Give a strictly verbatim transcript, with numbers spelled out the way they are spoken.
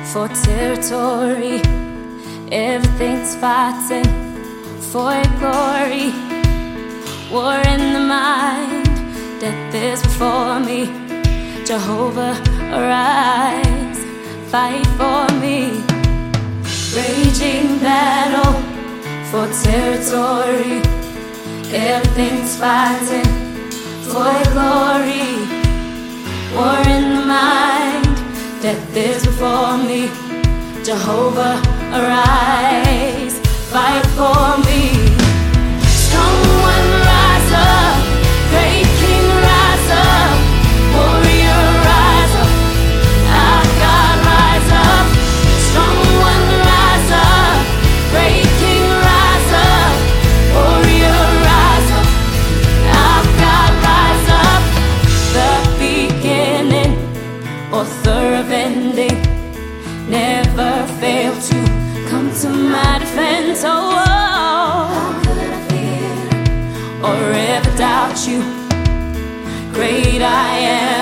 for territory. Everything's fighting for glory. War in the mind, death is before me. Jehovah, arise, fight for me. Raging battle for territory. Everything's fighting for glory. War in the mind, death is before me. Jehovah, arise, fight for me. Strong one, rise up. Great King, rise up. Warrior, rise up. Our God, rise up. Strong one, rise up. Great King, rise up. Warrior, rise up. Our God, rise up. The beginning, author of ending, never fail to come to my defense. Oh, oh. How could I fear or ever doubt you? Great I am.